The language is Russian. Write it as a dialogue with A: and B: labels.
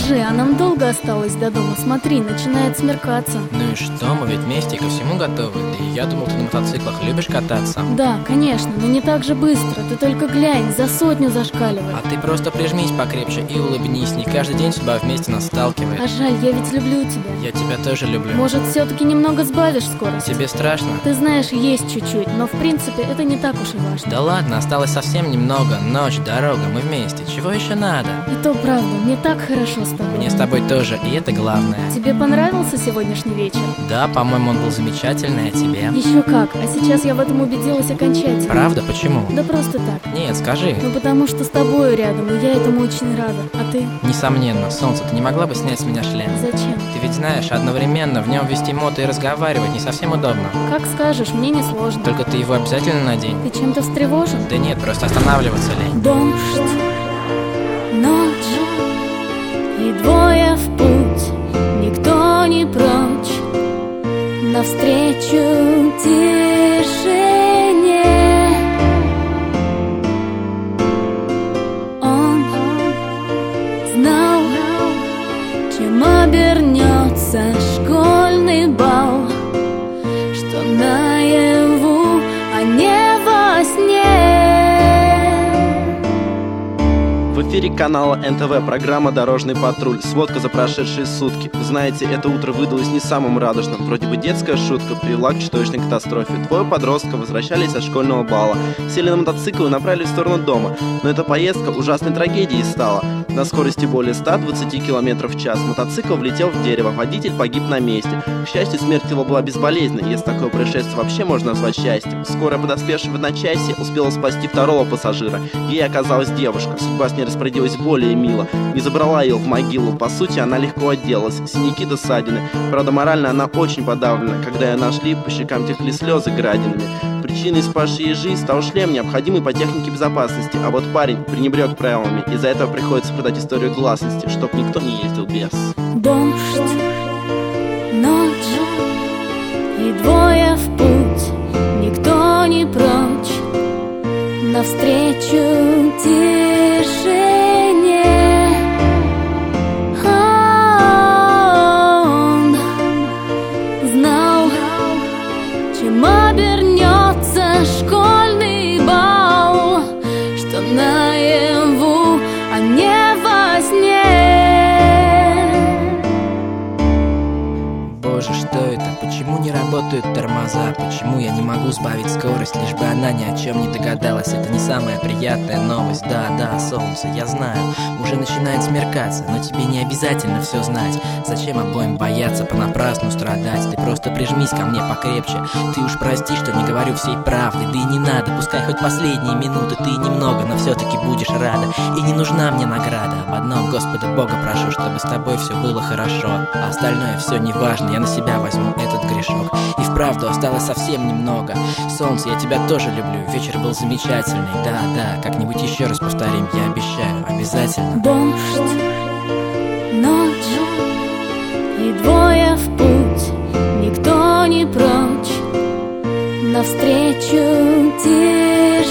A: Скажи, а нам долго осталось до дома? Смотри, начинает смеркаться.
B: Ну и что, мы ведь вместе ко всему готовы. Да и я думал, ты на мотоциклах любишь кататься.
A: Да, конечно, но не так же быстро. Ты только глянь, за 100 зашкаливает.
B: А ты просто прижмись покрепче и улыбнись. Не каждый день судьба вместе нас сталкивает.
A: А жаль, я ведь люблю тебя.
B: Я тебя тоже люблю.
A: Может, все-таки немного сбавишь скорость?
B: Тебе страшно?
A: Ты знаешь, есть чуть-чуть, но в принципе это не так уж и важно.
B: Да ладно, осталось совсем немного. Ночь, дорога, мы вместе. Чего еще надо?
A: И то правда, мне так хорошо с тобой.
B: Мне с тобой тоже, и это главное.
A: Тебе понравился сегодняшний вечер?
B: Да, по-моему, он был замечательный, а тебе?
A: Еще как, а сейчас я в этом убедилась окончательно.
B: Правда? Почему?
A: Да просто так.
B: Нет, скажи.
A: Ну потому что с тобою рядом, и я этому очень рада. А ты?
B: Несомненно, солнце, ты не могла бы снять с меня шлем?
A: Зачем?
B: Ты ведь знаешь, одновременно в нем вести мото и разговаривать не совсем удобно.
A: Как скажешь, мне не сложно.
B: Только ты его обязательно надень.
A: Ты чем-то встревожен?
B: Да нет, просто останавливаться лень.
A: Дождь, ночь и двое в путь, никто не прочь, навстречу тишине. Он знал, чем обернется школьный бал, что наяву, а не во сне.
C: В эфире канала НТВ программа «Дорожный патруль». Сводка за прошедшие сутки. Знаете, это утро выдалось не самым радужным. Вроде бы детская шутка привела к чудовищной катастрофе. Двое подростков возвращались от школьного бала, сели на мотоцикл и направились в сторону дома. Но эта поездка ужасной трагедией стала. На скорости более 120 км в час мотоцикл влетел в дерево, водитель погиб на месте. К счастью, смерть его была безболезненной, если такое происшествие вообще можно назвать счастьем. Скорая, подоспевшая в одночасье, успела спасти второго пассажира. Ей оказалась девушка. Судьба с ней распорядилась более мило. Не забрала ее в могилу. По сути, она легко отделалась. Синяки до ссадины. Правда, морально она очень подавлена. Когда ее нашли, по щекам текли слезы градинами. Причиной спасшей ей жизнь стал шлем, необходимый по технике безопасности. А вот парень пренебрег правилами. Из-за этого приходится продать историю гласности, чтоб никто не ездил без.
A: Дождь, ночь и двое в путь, никто не прочь, навстречу тишине. Он знал, чем обернется школьный бал, что наяву, а не во сне.
B: Боже, что это? Почему не работают тормоза? Почему я не могу сбавить скорость, лишь бы она ни о чем не догадалась? Это не самая приятная новость. Да, солнце, я знаю, уже начинает смеркаться, но тебе не обязательно все знать. Зачем обоим бояться, понапрасну страдать? Ты просто прижмись ко мне покрепче. Ты уж прости, что не говорю всей правды. Да и не надо, пускай хоть последние минуты ты немного, но все-таки будешь рада. И не нужна мне награда. Об одном Господа Бога прошу, чтобы с тобой все было хорошо. А остальное все не важно, я на себя возьму этот грешок. И вправду осталось совсем немного. Солнце, я тебя тоже люблю. Вечер был замечательный. Да, как-нибудь еще раз повторим, я обещаю, обязательно.
A: Дождь, ночь и двое в путь, никто не прочь, навстречу тишине.